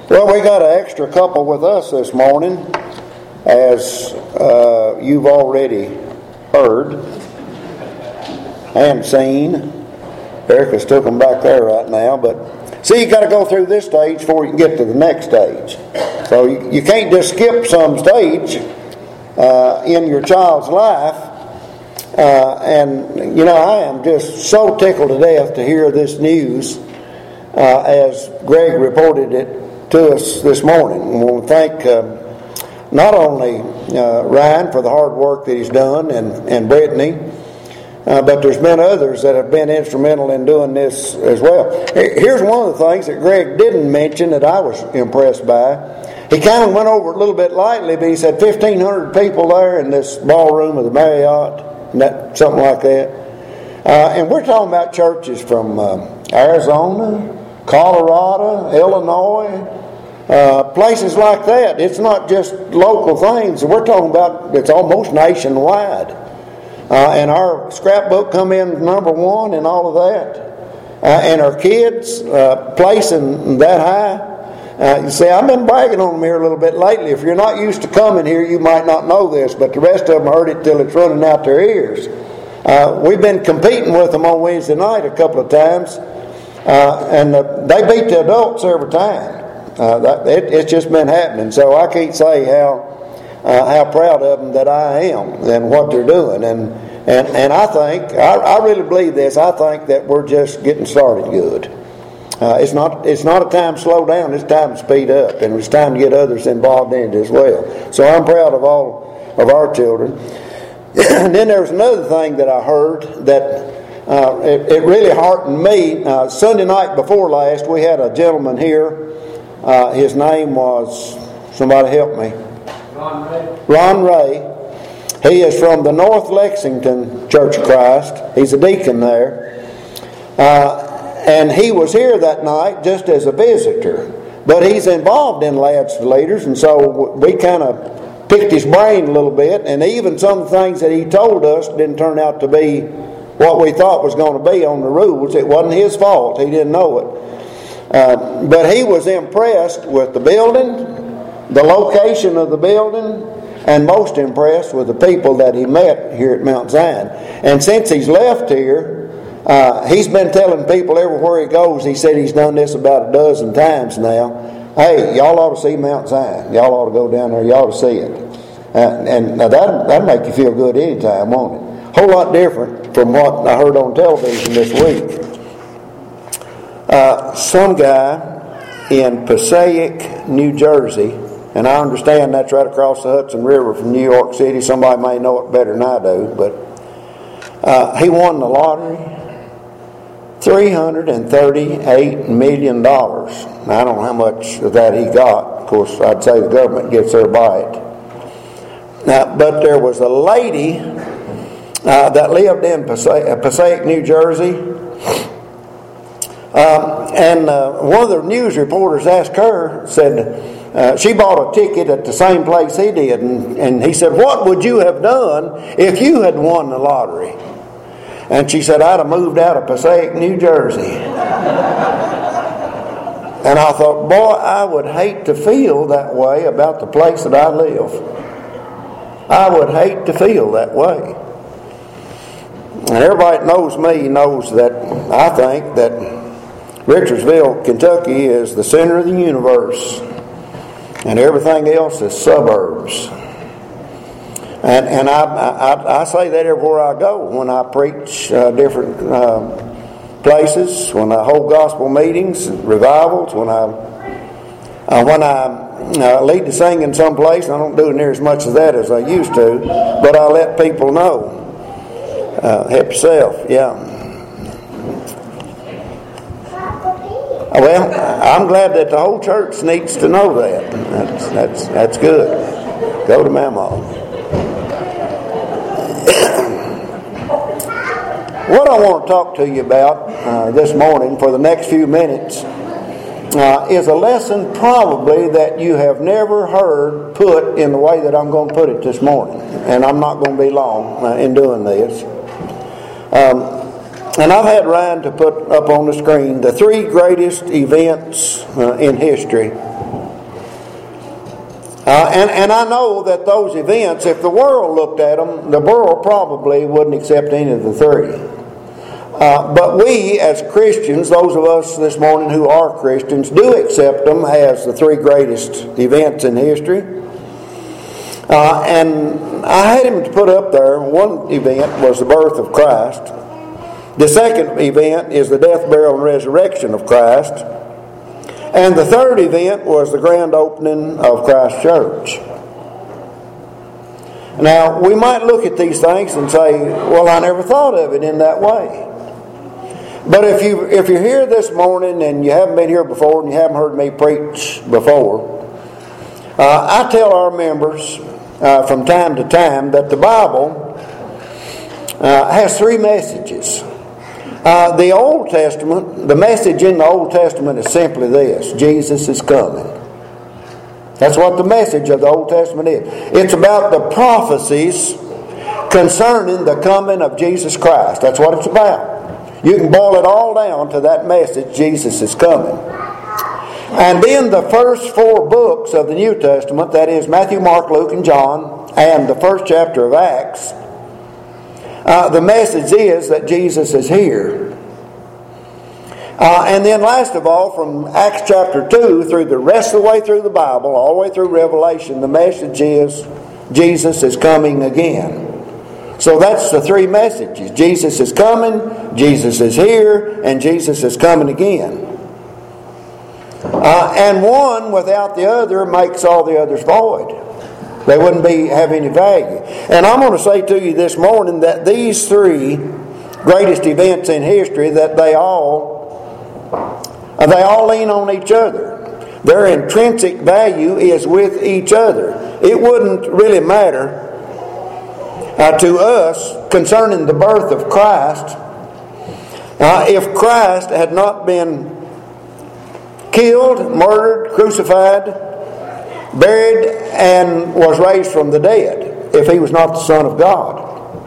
Well, we got an extra couple with us this morning, as you've already heard and seen. Erica's took them back there right now, but see, you got to go through this stage before you can get to the next stage. So you can't just skip some stage in your child's life. And I am just so tickled to death to hear this news as Greg reported it to us this morning. We want to thank not only Ryan for the hard work that he's done and Brittany, but there's been others that have been instrumental in doing this as well. Here's one of the things that Greg didn't mention that I was impressed by. He kind of went over it a little bit lightly, but he said 1,500 people there in this ballroom of the Marriott, and something like that. And we're talking about churches from Arizona, Colorado, Illinois, places like that. It's not just local things. We're talking about it's almost nationwide. And our scrapbook come in number one and all of that. And our kids placing that high. You see, I've been bragging on them here a little bit lately. If you're not used to coming here, you might not know this, but the rest of them heard it till it's running out their ears. We've been competing with them on Wednesday night a couple of times. And they beat the adults every time. It's just been happening. So I can't say how proud of them that I am and what they're doing. And I think, I really believe this, I think that we're just getting started good. It's not a time to slow down, it's time to speed up. And it's time to get others involved in it as well. So I'm proud of all of our children. And then there's another thing that I heard that it really heartened me. Sunday night before last, we had a gentleman here. His name was, somebody help me. Ron Ray. He is from the North Lexington Church of Christ. He's a deacon there. And he was here that night just as a visitor. But he's involved in Lads for Leaders, and so we kind of picked his brain a little bit. And even some of the things that he told us didn't turn out to be what we thought was going to be on the rules. It wasn't his fault. He didn't know it. But he was impressed with the building, the location of the building, and most impressed with the people that he met here at Mount Zion. And since he's left here, he's been telling people everywhere he goes, he said he's done this about a dozen times now. Hey, y'all ought to see Mount Zion. Y'all ought to go down there. Y'all ought to see it. And now that'll make you feel good anytime, won't it? Whole lot different from what I heard on television this week. Some guy in Passaic, New Jersey, and I understand that's right across the Hudson River from New York City. Somebody may know it better than I do, but he won the lottery, $338 million. Now, I don't know how much of that he got. Of course, I'd say the government gets their bite. Now, but there was a lady that lived in Passaic, New Jersey. And one of the news reporters asked her, said, she bought a ticket at the same place he did. And he said, what would you have done if you had won the lottery? And she said, I'd have moved out of Passaic, New Jersey. And I thought, boy, I would hate to feel that way about the place that I live. I would hate to feel that way. And everybody that knows me knows that I think that Richardsville, Kentucky is the center of the universe. And everything else is suburbs. And I say that everywhere I go when I preach different places, when I hold gospel meetings, revivals, when I lead the singing someplace. I don't do near as much of that as I used to, but I let people know. Help yourself, yeah. Well, I'm glad that the whole church needs to know that. That's good. Go to Mama. What I want to talk to you about this morning for the next few minutes is a lesson probably that you have never heard put in the way that I'm going to put it this morning. And I'm not going to be long in doing this. And I've had Ryan to put up on the screen the three greatest events in history And I know that those events, if the world looked at them, the world probably wouldn't accept any of the three. But we as Christians, those of us this morning who are Christians, do accept them as the three greatest events in history. And I had him to put up there, one event was the birth of Christ. The second event is the death, burial, and resurrection of Christ. And the third event was the grand opening of Christ's church. Now, we might look at these things and say, well, I never thought of it in that way. But if you're here this morning and you haven't been here before and you haven't heard me preach before, I tell our members from time to time that the Bible has three messages. The Old Testament, the message in the Old Testament is simply this: Jesus is coming. That's what the message of the Old Testament is. It's about the prophecies concerning the coming of Jesus Christ. That's what it's about. You can boil it all down to that message: Jesus is coming. And then the first four books of the New Testament, that is Matthew, Mark, Luke, and John, and the first chapter of Acts, the message is that Jesus is here. And then last of all, from Acts chapter 2 through the rest of the way through the Bible, all the way through Revelation, the message is Jesus is coming again. So that's the three messages. Jesus is coming, Jesus is here, and Jesus is coming again. And one without the other makes all the others void. They wouldn't have any value. And I'm going to say to you this morning that these three greatest events in history, that they all lean on each other. Their intrinsic value is with each other. It wouldn't really matter to us concerning the birth of Christ if Christ had not been killed, murdered, crucified, buried, and was raised from the dead, if he was not the Son of God.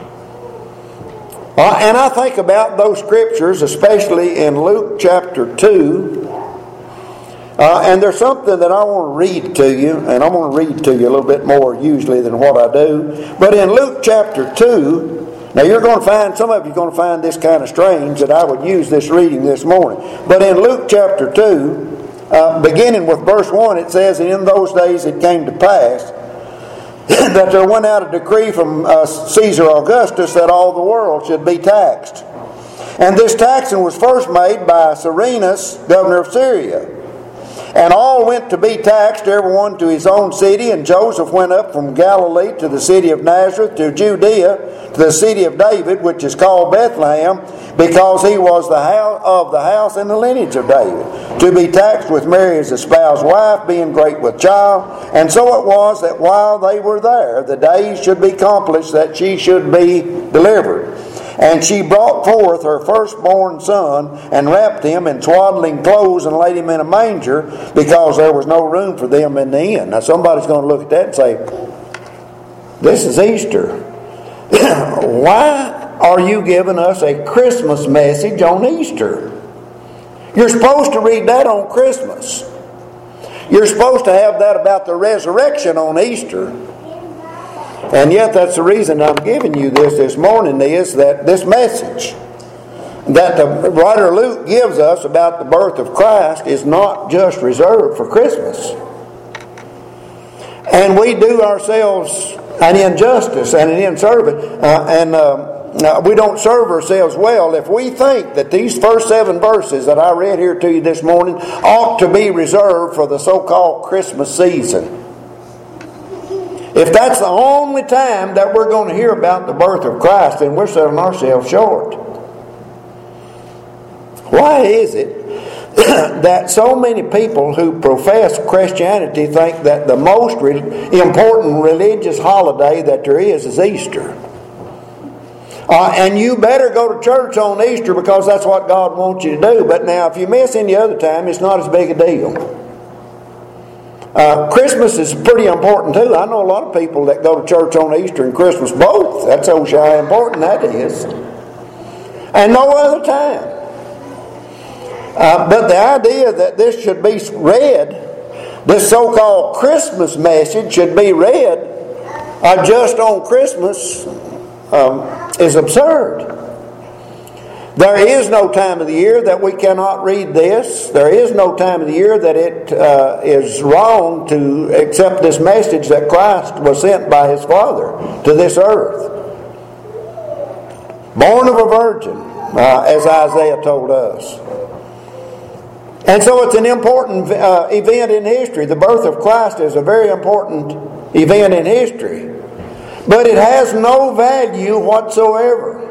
And I think about those scriptures, especially in Luke chapter 2. And there's something that I want to read to you, and I'm going to read to you a little bit more usually than what I do. But in Luke chapter 2, now you're going to find, some of you are going to find this kind of strange that I would use this reading this morning. But in Luke chapter 2, beginning with verse 1, it says, "And in those days it came to pass that there went out a decree from Caesar Augustus that all the world should be taxed. And this taxing was first made by Cyrenius, governor of Syria. And all went to be taxed, everyone to his own city. And Joseph went up from Galilee to the city of Nazareth, to Judea, to the city of David, which is called Bethlehem, because he was of the house and the lineage of David, to be taxed with Mary his espoused wife, being great with child. And so it was that while they were there, the days should be accomplished that she should be delivered. And she brought forth her firstborn son, and wrapped him in swaddling clothes, and laid him in a manger, because there was no room for them in the inn." Now somebody's going to look at that and say, this is Easter. Why are you giving us a Christmas message on Easter? You're supposed to read that on Christmas. You're supposed to have that about the resurrection on Easter. And yet that's the reason I'm giving you this morning, is that this message that the writer Luke gives us about the birth of Christ is not just reserved for Christmas. And we do ourselves an injustice and an inservice, we don't serve ourselves well if we think that these first 7 verses that I read here to you this morning ought to be reserved for the so-called Christmas season. If that's the only time that we're going to hear about the birth of Christ, then we're selling ourselves short. Why is it that so many people who profess Christianity think that the most important religious holiday that there is Easter? And you better go to church on Easter because that's what God wants you to do. But now if you miss any other time, it's not as big a deal. Christmas is pretty important too. I know a lot of people that go to church on Easter and Christmas both. That's how important that is. And no other time. But the idea that this should be read this so-called Christmas message should be read just on Christmas is absurd. There is no time of the year that we cannot read this. There is no time of the year that it is wrong to accept this message that Christ was sent by His Father to this earth. Born of a virgin, as Isaiah told us. And so it's an important event in history. The birth of Christ is a very important event in history. But it has no value whatsoever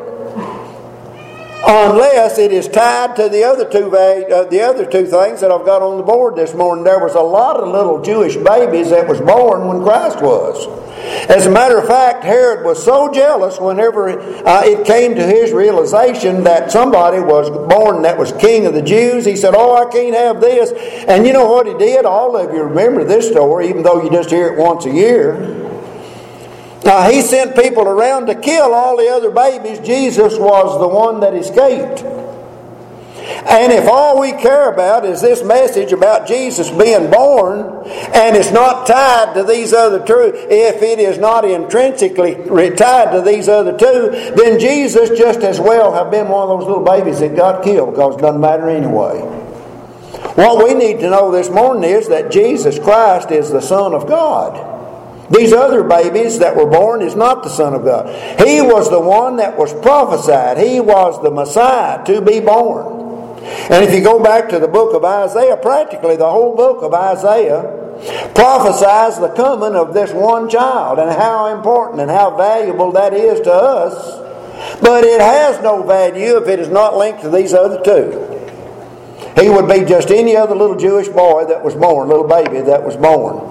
unless it is tied to the other two things that I've got on the board this morning. There was a lot of little Jewish babies that was born when Christ was. As a matter of fact, Herod was so jealous whenever it came to his realization that somebody was born that was king of the Jews. He said, "Oh, I can't have this." And you know what he did? All of you remember this story, even though you just hear it once a year. He sent people around to kill all the other babies. Jesus was the one that escaped. And if all we care about is this message about Jesus being born, and it's not tied to these other two, if it is not intrinsically tied to these other two, then Jesus just as well have been one of those little babies that got killed, because it doesn't matter anyway. What we need to know this morning is that Jesus Christ is the Son of God. These other babies that were born is not the Son of God. He was the one that was prophesied. He was the Messiah to be born. And if you go back to the book of Isaiah, practically the whole book of Isaiah prophesies the coming of this one child and how important and how valuable that is to us. But it has no value if it is not linked to these other two. He would be just any other little Jewish boy that was born, little baby that was born.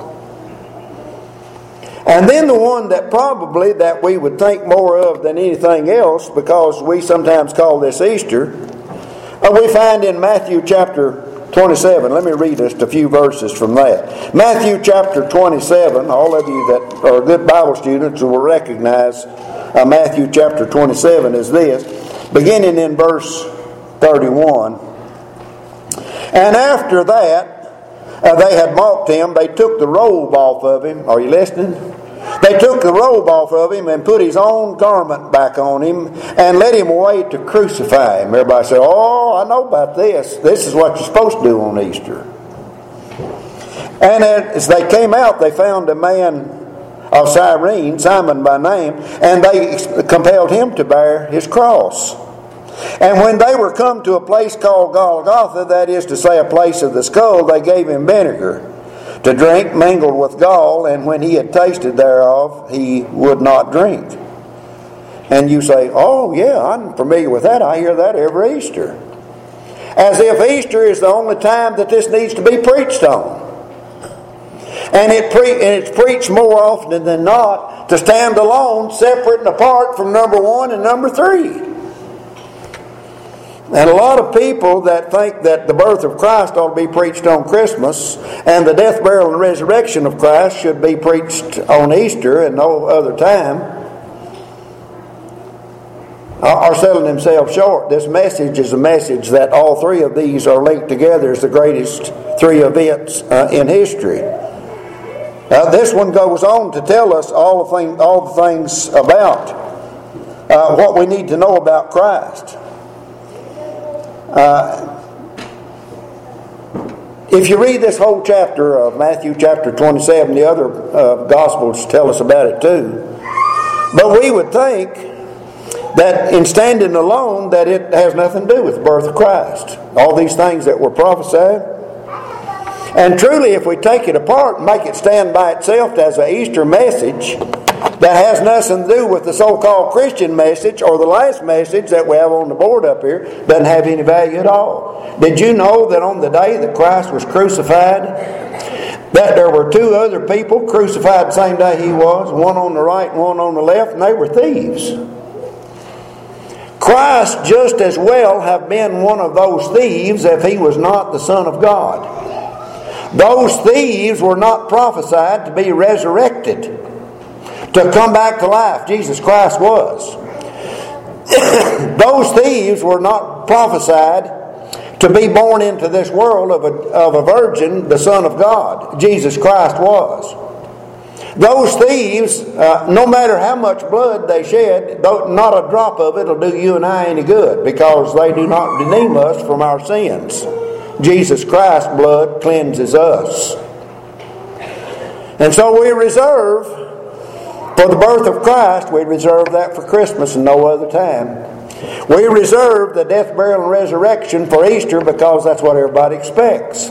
And then the one that probably that we would think more of than anything else, because we sometimes call this Easter, we find in Matthew chapter 27. Let me read just a few verses from that. Matthew chapter 27, all of you that are good Bible students will recognize Matthew chapter 27 is this, beginning in verse 31. And after that, they had mocked him. They took the robe off of him. Are you listening? They took the robe off of him and put his own garment back on him and led him away to crucify him. Everybody said, "Oh, I know about this. This is what you're supposed to do on Easter." And as they came out, they found a man of Cyrene, Simon by name, and they compelled him to bear his cross. And when they were come to a place called Golgotha, that is to say, a place of the skull, they gave him vinegar to drink mingled with gall, and when he had tasted thereof, he would not drink. And you say, "Oh yeah, I'm familiar with that. I hear that every Easter." As if Easter is the only time that this needs to be preached on. And it's preached more often than not to stand alone, separate and apart from number 1 and number 3. And a lot of people that think that the birth of Christ ought to be preached on Christmas and the death, burial, and resurrection of Christ should be preached on Easter and no other time are selling themselves short. This message is a message that all three of these are linked together as the greatest 3 events in history. This one goes on to tell us all the things about what we need to know about Christ. If you read this whole chapter of Matthew chapter 27, the other Gospels tell us about it too. But we would think that in standing alone that it has nothing to do with the birth of Christ. All these things that were prophesied. And truly, if we take it apart and make it stand by itself as an Easter message that has nothing to do with the so-called Christian message or the last message that we have on the board up here, doesn't have any value at all. Did you know that on the day that Christ was crucified, that there were 2 other people crucified the same day he was, one on the right and one on the left, and they were thieves? Christ just as well have been one of those thieves if he was not the Son of God. Those thieves were not prophesied to be resurrected, to come back to life. Jesus Christ was. Those thieves were not prophesied to be born into this world of a virgin, the Son of God. Jesus Christ was. Those thieves, no matter how much blood they shed, not a drop of it will do you and I any good, because they do not redeem us from our sins. Jesus Christ's blood cleanses us. And so we reserve, for the birth of Christ, we reserve that for Christmas and no other time. We reserve the death, burial, and resurrection for Easter because that's what everybody expects.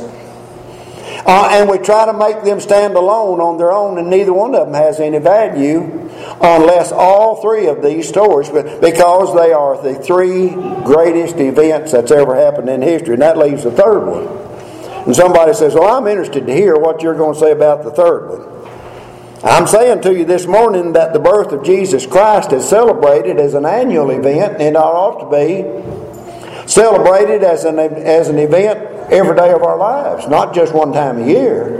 And we try to make them stand alone on their own, and neither one of them has any value unless all three of these stories, because they are the three greatest events that's ever happened in history, and that leaves the third one. And somebody says, well, I'm interested to hear what you're going to say about the third one. I'm saying to you this morning that the birth of Jesus Christ is celebrated as an annual event, and it ought to be celebrated as an event every day of our lives, not just one time a year.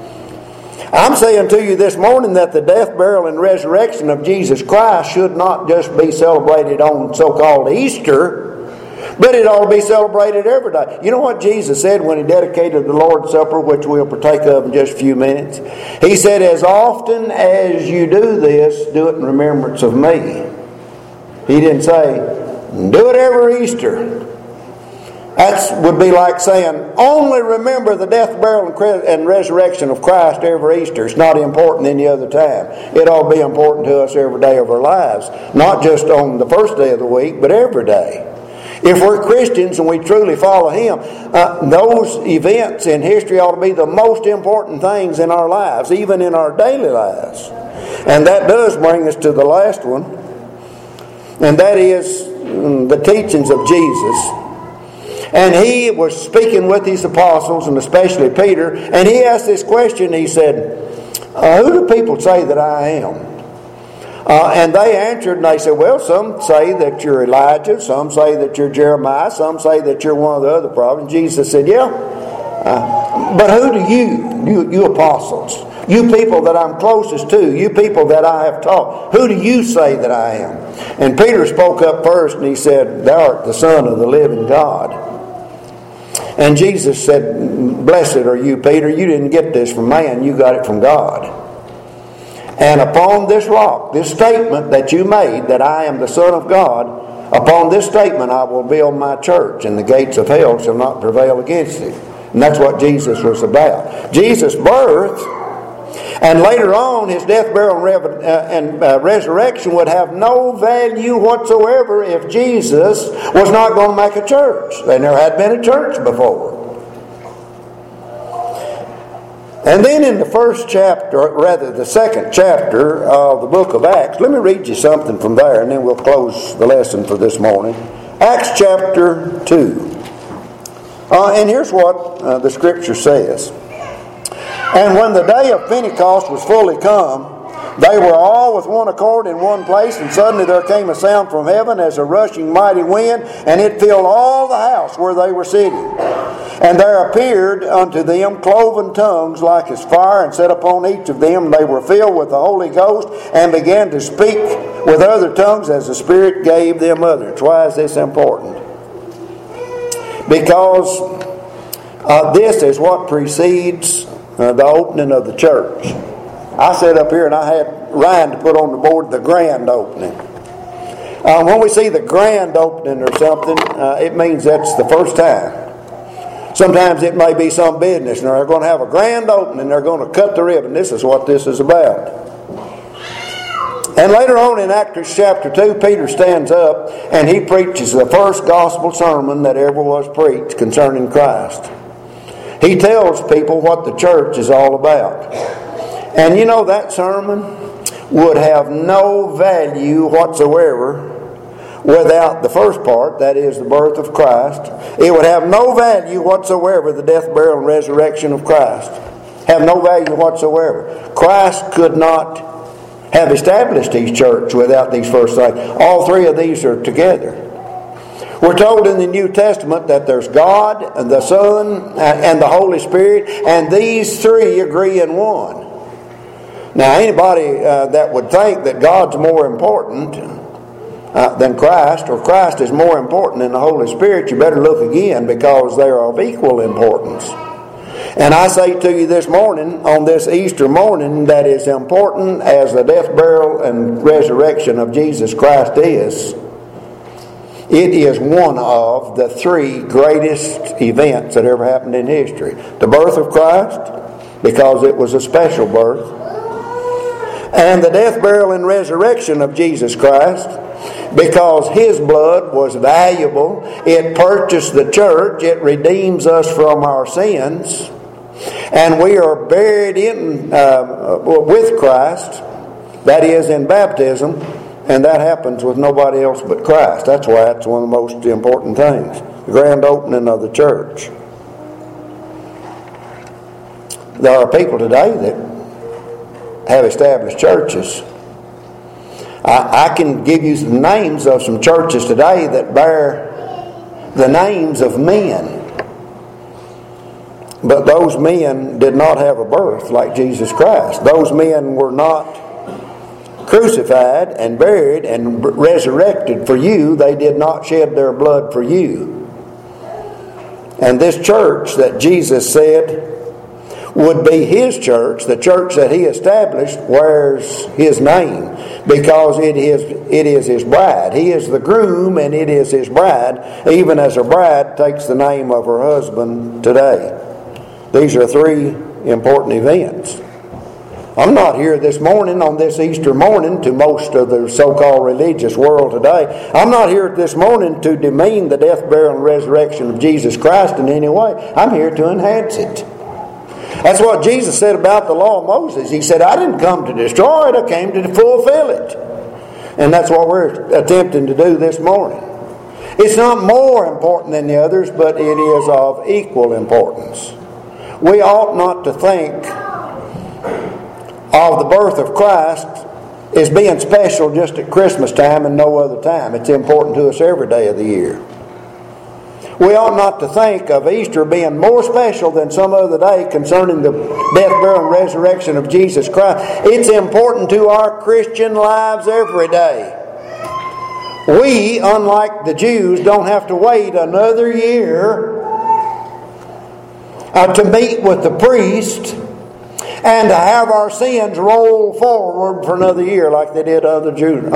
I'm saying to you this morning that the death, burial, and resurrection of Jesus Christ should not just be celebrated on so-called Easter, but it ought to be celebrated every day. You know what Jesus said when He dedicated the Lord's Supper, which we'll partake of in just a few minutes? He said, as often as you do this, do it in remembrance of me. He didn't say, do it every Easter. That would be like saying, only remember the death, burial, and resurrection of Christ every Easter. It's not important any other time. It ought to be important to us every day of our lives. Not just on the first day of the week, but every day. If we're Christians and we truly follow Him, those events in history ought to be the most important things in our lives, even in our daily lives. And that does bring us to the last one, and that is the teachings of Jesus. And He was speaking with His apostles, and especially Peter, and He asked this question. He said, who do people say that I am? And they answered, and they said, well, some say that you're Elijah, some say that you're Jeremiah, some say that you're one of the other prophets. Jesus said, yeah, but who do you apostles, you people that I'm closest to, you people that I have taught, who do you say that I am? And Peter spoke up first, and he said, thou art the Son of the living God. And Jesus said, blessed are you, Peter. You didn't get this from man, you got it from God. And upon this rock, this statement that you made, that I am the Son of God, upon this statement I will build my church, and the gates of hell shall not prevail against it. And that's what Jesus was about. Jesus' birth, and later on His death, burial, and resurrection would have no value whatsoever if Jesus was not going to make a church. There never had been a church before. And then in the the second chapter of the book of Acts, let me read you something from there, and then we'll close the lesson for this morning. Acts chapter 2. And here's what the Scripture says. And when the day of Pentecost was fully come, they were all with one accord in one place, and suddenly there came a sound from heaven as a rushing mighty wind, and it filled all the house where they were sitting. And there appeared unto them cloven tongues like as fire, and set upon each of them. They were filled with the Holy Ghost, and began to speak with other tongues as the Spirit gave them utterance. Why is this important? Because this is what precedes the opening of the church. I sat up here and I had Ryan to put on the board the grand opening. When we see the grand opening or something, it means that's the first time. Sometimes it may be some business, and they're going to have a grand opening. They're going to cut the ribbon. This is what this is about. And later on in Acts chapter 2, Peter stands up and he preaches the first gospel sermon that ever was preached concerning Christ. He tells people what the church is all about. And you know, that sermon would have no value whatsoever without the first part, that is the birth of Christ. It would have no value whatsoever, the death, burial, and resurrection of Christ. Have no value whatsoever. Christ could not have established His church without these first things. All three of these are together. We're told in the New Testament that there's God, and the Son, and the Holy Spirit, and these three agree in one. Now, anybody that would think that God's more important than Christ, or Christ is more important than the Holy Spirit, you better look again, because they are of equal importance. And I say to you this morning, on this Easter morning, that as important as the death, burial, and resurrection of Jesus Christ is, it is one of the three greatest events that ever happened in history. The birth of Christ, because it was a special birth, and the death, burial, and resurrection of Jesus Christ, because His blood was valuable. It purchased the church. It redeems us from our sins. And we are buried with Christ, that is, in baptism, and that happens with nobody else but Christ. That's why it's one of the most important things, the grand opening of the church. There are people today that have established churches. I can give you some names of some churches today that bear the names of men. But those men did not have a birth like Jesus Christ. Those men were not crucified and buried and resurrected for you. They did not shed their blood for you. And this church that Jesus said would be His church, the church that He established, wears His name, because it is His bride. He is the groom and it is His bride, even as a bride takes the name of her husband today. These are three important events. I'm not here this morning, on this Easter morning, to most of the so-called religious world today. I'm not here this morning to demean the death, burial, and resurrection of Jesus Christ in any way. I'm here to enhance it. That's what Jesus said about the law of Moses. He said, I didn't come to destroy it, I came to fulfill it. And that's what we're attempting to do this morning. It's not more important than the others, but it is of equal importance. We ought not to think of the birth of Christ as being special just at Christmas time and no other time. It's important to us every day of the year. We ought not to think of Easter being more special than some other day concerning the death, burial, and resurrection of Jesus Christ. It's important to our Christian lives every day. We, unlike the Jews, don't have to wait another year to meet with the priest and to have our sins roll forward for another year like they did under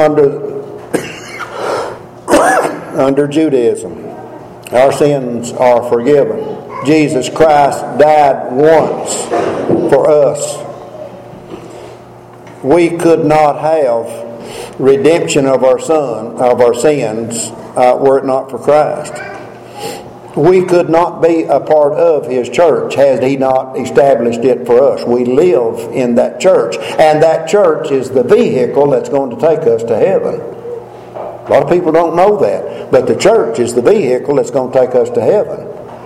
Judaism. Our sins are forgiven. Jesus Christ died once for us. We could not have redemption of our sins were it not for Christ. We could not be a part of His church had He not established it for us. We live in that church, and that church is the vehicle that's going to take us to heaven. A lot of people don't know that, but the church is the vehicle that's going to take us to heaven.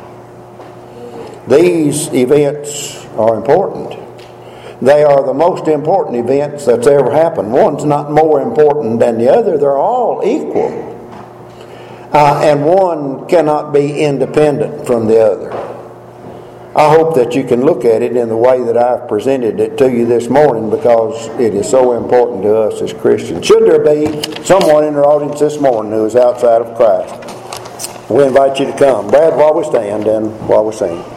These events are important. They are the most important events that's ever happened. One's not more important than the other. They're all equal. And one cannot be independent from the other. I hope that you can look at it in the way that I've presented it to you this morning, because it is so important to us as Christians. Should there be someone in our audience this morning who is outside of Christ, we invite you to come. Brad, while we stand and while we sing.